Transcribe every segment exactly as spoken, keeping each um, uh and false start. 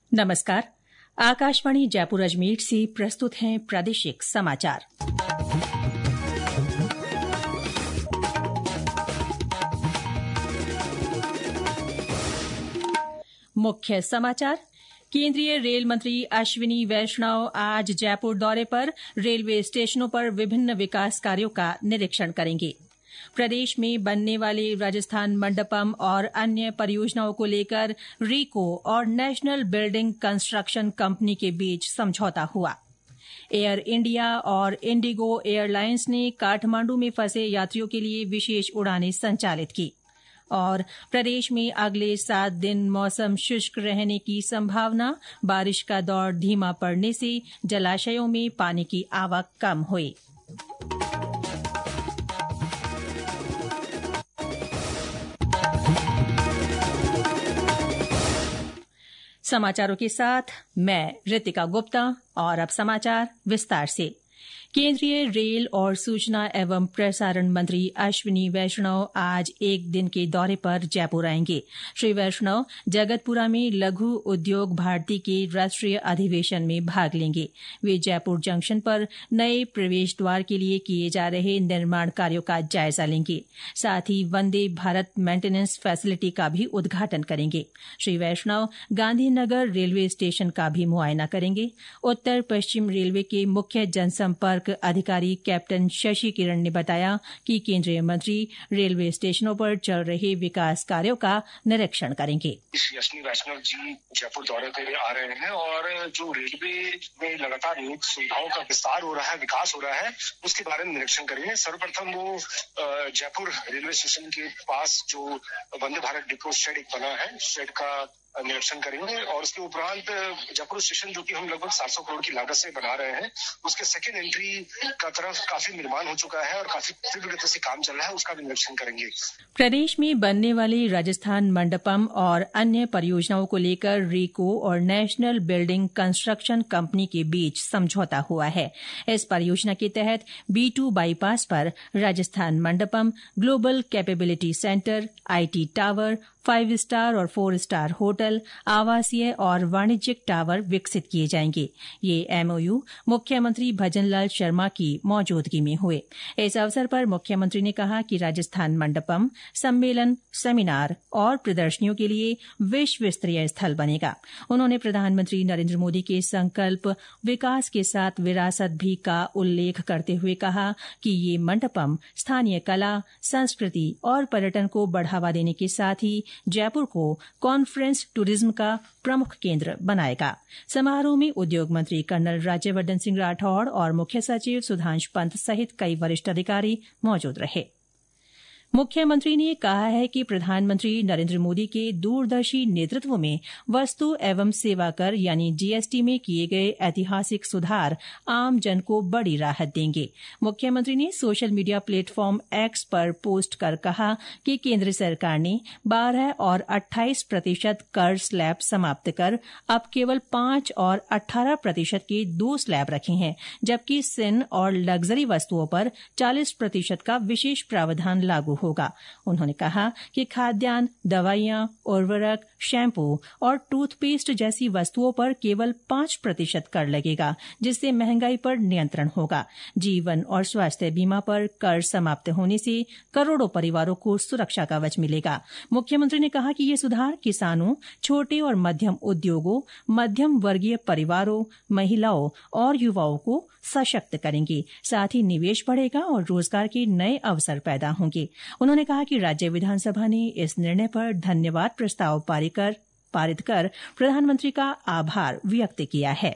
नमस्कार। आकाशवाणी जयपुर अजमेर से प्रस्तुत हैं प्रादेशिक समाचार। मुख्य समाचार। केंद्रीय रेल मंत्री अश्विनी वैष्णव आज जयपुर दौरे पर रेलवे स्टेशनों पर विभिन्न विकास कार्यों का निरीक्षण करेंगे। प्रदेश में बनने वाले राजस्थान मंडपम और अन्य परियोजनाओं को लेकर रीको और नेशनल बिल्डिंग कंस्ट्रक्शन कंपनी के बीच समझौता हुआ। एयर इंडिया और इंडिगो एयरलाइंस ने काठमांडू में फंसे यात्रियों के लिए विशेष उड़ानें संचालित की। और प्रदेश में अगले सात दिन मौसम शुष्क रहने की संभावना। बारिश का दौर धीमा पड़ने से जलाशयों में पानी की आवक कम हुई। समाचारों के साथ मैं रितिका गुप्ता। और अब समाचार विस्तार से। केंद्रीय रेल और सूचना एवं प्रसारण मंत्री अश्विनी वैष्णव आज एक दिन के दौरे पर जयपुर आएंगे। श्री वैष्णव जगतपुरा में लघु उद्योग भारती के राष्ट्रीय अधिवेशन में भाग लेंगे। वे जयपुर जंक्शन पर नए प्रवेश द्वार के लिए किए जा रहे निर्माण कार्यों का जायजा लेंगे। साथ ही वंदे भारत मेंटेनेंस फैसिलिटी का भी उद्घाटन करेंगे। श्री वैष्णव गांधीनगर रेलवे स्टेशन का भी मुआयना करेंगे। उत्तर पश्चिम रेलवे के मुख्य जनसंपर्क अधिकारी कैप्टन शशि किरण ने बताया कि केंद्रीय मंत्री रेलवे स्टेशनों पर चल रहे विकास कार्यों का निरीक्षण करेंगे। अश्विनी वैष्णव जी जयपुर दौरे के लिए आ रहे हैं और जो रेलवे में लगातार नई सुविधाओं का विस्तार हो रहा है, विकास हो रहा है, उसके बारे में निरीक्षण करेंगे। सर्वप्रथम वो जयपुर रेलवे स्टेशन के पास जो वंदे भारत डिपो शेड एक बना है, शेड का निरीक्षण करेंगे। और उसके उपरांत जयपुर स्टेशन जो कि हम लगभग सात सौ करोड़ की लागत से बना रहे हैं, उसके सेकेंड एंट्री का तरफ काफी निर्माण हो चुका है और काफी तीव्र गति से काम चल रहा है, उसका भी निरीक्षण करेंगे। प्रदेश में बनने वाली राजस्थान मंडपम और अन्य परियोजनाओं को लेकर रीको और नेशनल बिल्डिंग कंस्ट्रक्शन कंपनी के बीच समझौता हुआ है। इस परियोजना के तहत बी टू बाईपास पर Rajasthan Mandapam, global capability centre, IT tower, five star और फोर स्टार होटल, आवासीय और वाणिज्यिक टावर विकसित किए जाएंगे। ये एमओयू मुख्यमंत्री भजनलाल शर्मा की मौजूदगी में हुए। इस अवसर पर मुख्यमंत्री ने कहा कि राजस्थान मंडपम सम्मेलन, सेमिनार और प्रदर्शनियों के लिए विश्व स्तरीय स्थल बनेगा। उन्होंने प्रधानमंत्री नरेंद्र मोदी के संकल्प विकास के साथ विरासत भी का उल्लेख करते हुए कहा कि ये मंडपम स्थानीय कला, संस्कृति और पर्यटन को बढ़ावा देने के साथ ही जयपुर को कॉन्फ्रेंस टूरिज्म का प्रमुख केंद्र बनाएगा। समारोह में उद्योग मंत्री कर्नल राज्यवर्धन सिंह राठौड़ और मुख्य सचिव सुधांशु पंत सहित कई वरिष्ठ अधिकारी मौजूद रहे। मुख्यमंत्री ने कहा है कि प्रधानमंत्री नरेंद्र मोदी के दूरदर्शी नेतृत्व में वस्तु एवं सेवा कर यानी जीएसटी में किए गए ऐतिहासिक सुधार आम जन को बड़ी राहत देंगे। मुख्यमंत्री ने सोशल मीडिया प्लेटफॉर्म एक्स पर पोस्ट कर कहा कि केंद्र सरकार ने बारह और अट्ठाईस प्रतिशत कर स्लैब समाप्त कर अब केवल पांच और अठारह प्रतिशत के दो स्लैब रखे हैं, जबकि सिन और लग्जरी वस्तुओं पर चालीस प्रतिशत का विशेष प्रावधान लागू होगा। उन्होंने कहा कि खाद्यान्न, दवाइयां, उर्वरक, शैम्पू और टूथपेस्ट जैसी वस्तुओं पर केवल पांच प्रतिशत कर लगेगा, जिससे महंगाई पर नियंत्रण होगा। जीवन और स्वास्थ्य बीमा पर कर समाप्त होने से करोड़ों परिवारों को सुरक्षा कवच मिलेगा। मुख्यमंत्री ने कहा कि ये सुधार किसानों, छोटे और मध्यम उद्योगों, मध्यम वर्गीय परिवारों, महिलाओं और युवाओं को सशक्त करेंगे। साथ ही निवेश बढ़ेगा और रोजगार के नए अवसर पैदा होंगे। उन्होंने कहा कि राज्य विधानसभा ने इस निर्णय पर धन्यवाद प्रस्ताव पारित कर पारित कर प्रधानमंत्री का आभार व्यक्त किया है।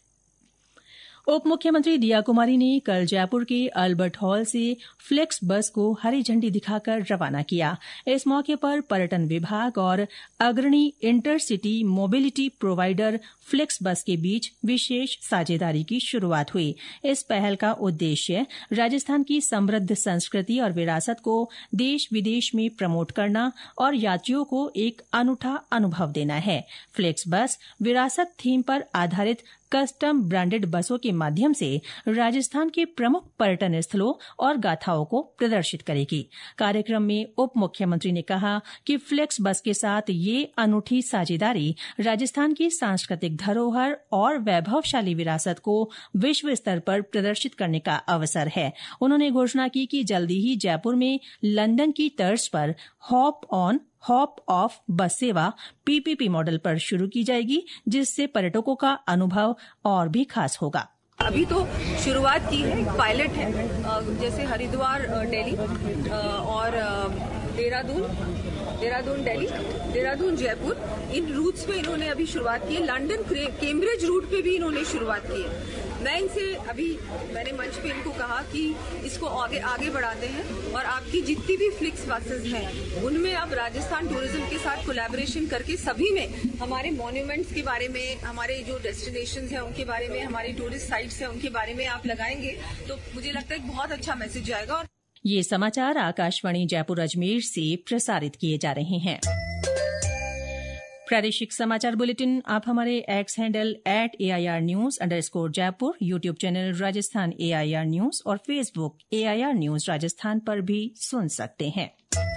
उप मुख्यमंत्री दिया कुमारी ने कल जयपुर के अल्बर्ट हॉल से फ्लेक्स बस को हरी झंडी दिखाकर रवाना किया। इस मौके पर पर्यटन विभाग और अग्रणी इंटरसिटी मोबिलिटी प्रोवाइडर फ्लेक्स बस के बीच विशेष साझेदारी की शुरूआत हुई। इस पहल का उद्देश्य राजस्थान की समृद्ध संस्कृति और विरासत को देश विदेश में प्रमोट करना और यात्रियों को एक अनूठा अनुभव देना है। फ्लेक्स बस विरासत थीम पर आधारित कस्टम ब्रांडेड बसों के माध्यम से राजस्थान के प्रमुख पर्यटन स्थलों और गाथाओं को प्रदर्शित करेगी। कार्यक्रम में उप मुख्यमंत्री ने कहा कि फ्लेक्स बस के साथ ये अनूठी साझेदारी राजस्थान की सांस्कृतिक धरोहर और वैभवशाली विरासत को विश्व स्तर पर प्रदर्शित करने का अवसर है। उन्होंने घोषणा की कि जल्दी ही जयपुर में लंदन की तर्ज पर हॉप ऑन हॉप ऑफ बस सेवा पीपीपी मॉडल पर शुरू की जाएगी, जिससे पर्यटकों का अनुभव और भी खास होगा। अभी तो शुरुआत की है, पायलट है, जैसे हरिद्वार दिल्ली और देहरादून देहरादून दिल्ली, देहरादून जयपुर, इन रूट्स पे इन्होंने अभी शुरुआत की है। लंदन कैम्ब्रिज रूट पे भी इन्होंने शुरुआत की है। मैं इनसे अभी मैंने मंच पे इनको कहा कि इसको आगे आगे बढ़ाते हैं और आपकी जितनी भी फ्लिक्स बसेस हैं उनमें अब राजस्थान टूरिज्म के साथ कोलैबोरेशन करके सभी में हमारे मॉन्यूमेंट्स के बारे में, हमारे जो डेस्टिनेशंस हैं उनके बारे में, हमारी टूरिस्ट साइट्स हैं उनके बारे में आप लगाएंगे तो मुझे लगता है एक बहुत अच्छा मैसेज जाएगा। और ये समाचार आकाशवाणी जयपुर अजमेर से प्रसारित किए जा रहे हैं। प्रादेशिक समाचार बुलेटिन आप हमारे X handle at AIR news underscore Jaipur, YouTube channel Rajasthan AIR news और फेसबुक एआईआर न्यूज राजस्थान पर भी सुन सकते हैं।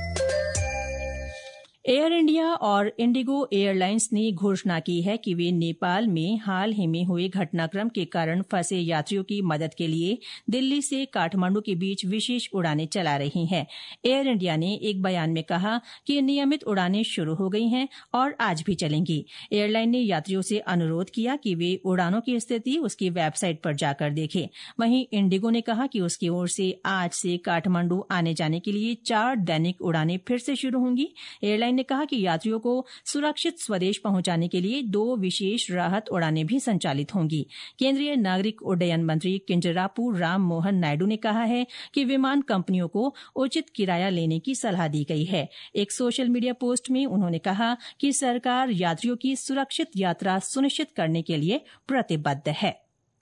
एयर इंडिया और इंडिगो एयरलाइंस ने घोषणा की है कि वे नेपाल में हाल ही में हुए घटनाक्रम के कारण फंसे यात्रियों की मदद के लिए दिल्ली से काठमांडू के बीच विशेष उड़ानें चला रही है। एयर इंडिया ने एक बयान में कहा कि नियमित उड़ानें शुरू हो गई हैं और आज भी चलेंगी। एयरलाइन ने यात्रियों से अनुरोध किया कि वे उड़ानों की स्थिति उसकी वेबसाइट पर जाकर देखें। वहीं इंडिगो ने कहा कि उसकी ओर से आज से काठमांडू आने जाने के लिए चार दैनिक उड़ानें फिर से शुरू होंगी। एयरलाइन ने कहा कि यात्रियों को सुरक्षित स्वदेश पहुंचाने के लिए दो विशेष राहत उड़ानें भी संचालित होंगी। केंद्रीय नागरिक उड्डयन मंत्री किंजरापू राम मोहन नायडू ने कहा है कि विमान कंपनियों को उचित किराया लेने की सलाह दी गई है। एक सोशल मीडिया पोस्ट में उन्होंने कहा कि सरकार यात्रियों की सुरक्षित यात्रा सुनिश्चित करने के लिए प्रतिबद्ध है।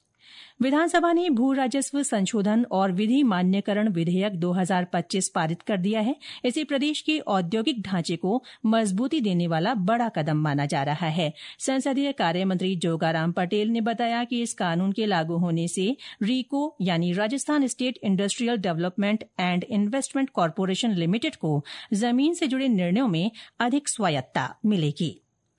विधानसभा ने भू राजस्व संशोधन और विधि मान्यकरण विधेयक दो हज़ार पच्चीस पारित कर दिया है। इसे प्रदेश के औद्योगिक ढांचे को मजबूती देने वाला बड़ा कदम माना जा रहा है। संसदीय कार्य मंत्री जोगाराम पटेल ने बताया कि इस कानून के लागू होने से रीको यानी Rajasthan state industrial development and investment corporation limited को जमीन से जुड़े निर्णयों में अधिक स्वायत्तता मिलेगी।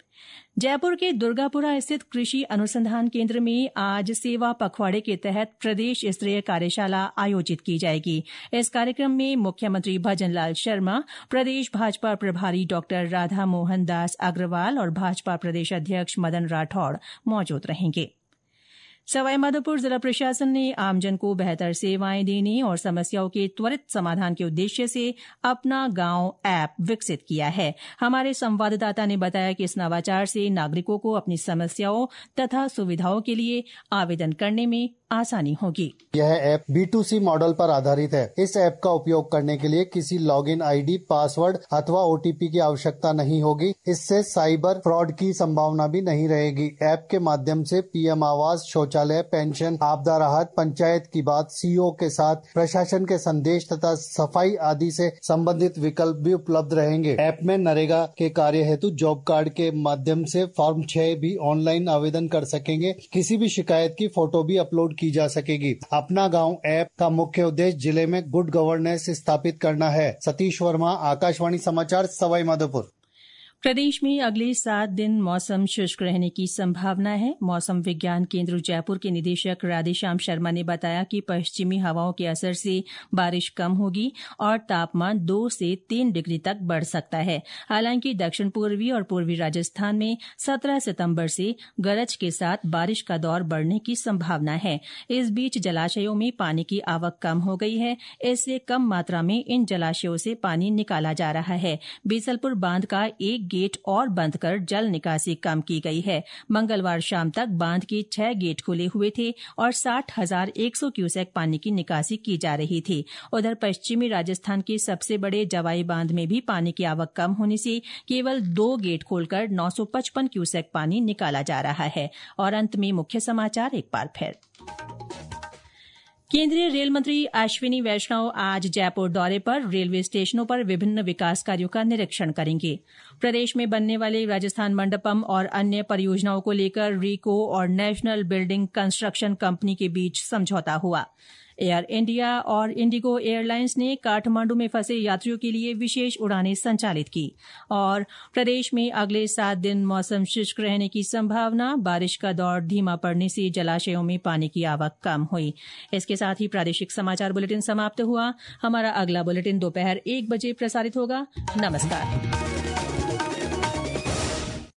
जयपुर के दुर्गापुरा स्थित कृषि अनुसंधान केंद्र में आज सेवा पखवाड़े के तहत प्रदेश स्तरीय कार्यशाला आयोजित की जाएगी। इस कार्यक्रम में मुख्यमंत्री भजनलाल शर्मा, प्रदेश भाजपा प्रभारी डॉक्टर राधा मोहन दास अग्रवाल और भाजपा प्रदेश अध्यक्ष मदन राठौड़ मौजूद रहेंगे। सवाईमाधोपुर जिला प्रशासन ने आमजन को बेहतर सेवाएं देने और समस्याओं के त्वरित समाधान के उद्देश्य से अपना गांव ऐप विकसित किया है। हमारे संवाददाता ने बताया कि इस नवाचार से नागरिकों को अपनी समस्याओं तथा सुविधाओं के लिए आवेदन करने में आसानी होगी। यह app B to C model पर आधारित है। इस ऐप का उपयोग करने के लिए किसी लॉगिन आईडी, पासवर्ड अथवा ओटीपी की आवश्यकता नहीं होगी। इससे साइबर फ्रॉड की संभावना भी नहीं रहेगी। ऐप के माध्यम से पीएम आवास, शौचालय, पेंशन, आपदा राहत, पंचायत की बात, सीओ के साथ प्रशासन के संदेश तथा सफाई आदि से संबंधित विकल्प भी उपलब्ध रहेंगे। ऐप में नरेगा के कार्य हेतु जॉब कार्ड के माध्यम से फॉर्म छह भी ऑनलाइन आवेदन कर सकेंगे। किसी भी शिकायत की फोटो भी अपलोड की जा सकेगी। अपना गांव ऐप का मुख्य उद्देश्य जिले में गुड गवर्नेंस स्थापित करना है। सतीश वर्मा, आकाशवाणी समाचार, सवाईमाधोपुर। प्रदेश में अगले सात दिन मौसम शुष्क रहने की संभावना है। मौसम विज्ञान केंद्र जयपुर के निदेशक राधेश्याम शर्मा ने बताया कि पश्चिमी हवाओं के असर से बारिश कम होगी और तापमान दो से तीन डिग्री तक बढ़ सकता है। हालांकि दक्षिण पूर्वी और पूर्वी राजस्थान में सत्रह सितंबर से गरज के साथ बारिश का दौर बढ़ने की संभावना है। इस बीच जलाशयों में पानी की आवक कम हो गई है। इससे कम मात्रा में इन जलाशयों से पानी निकाला जा रहा है। बीसलपुर बांध का एक गेट और बंद कर जल निकासी कम की गई है। मंगलवार शाम तक बांध के छह गेट खुले हुए थे और साठ हजार एक सौ क्यूसेक पानी की निकासी की जा रही थी। उधर पश्चिमी राजस्थान के सबसे बड़े जवाई बांध में भी पानी की आवक कम होने से केवल दो गेट खोलकर नौ सौ पचपन क्यूसेक पानी निकाला जा रहा है। और अंत में मुख्य समाचार एक बार फिर। केंद्रीय रेल मंत्री अश्विनी वैष्णव आज जयपुर दौरे पर रेलवे स्टेशनों पर विभिन्न विकास कार्यों का निरीक्षण करेंगे। प्रदेश में बनने वाले राजस्थान मंडपम और अन्य परियोजनाओं को लेकर रीको और नेशनल बिल्डिंग कंस्ट्रक्शन कंपनी के बीच समझौता हुआ। एयर इंडिया और इंडिगो एयरलाइंस ने काठमांडू में फंसे यात्रियों के लिए विशेष उड़ानें संचालित की। और प्रदेश में अगले सात दिन मौसम शुष्क रहने की संभावना, बारिश का दौर धीमा पड़ने से जलाशयों में पानी की आवक कम हुई। इसके साथ ही प्रादेशिक समाचार बुलेटिन समाप्त हुआ। हमारा अगला बुलेटिन दोपहर एक बजे प्रसारित होगा। नमस्कार।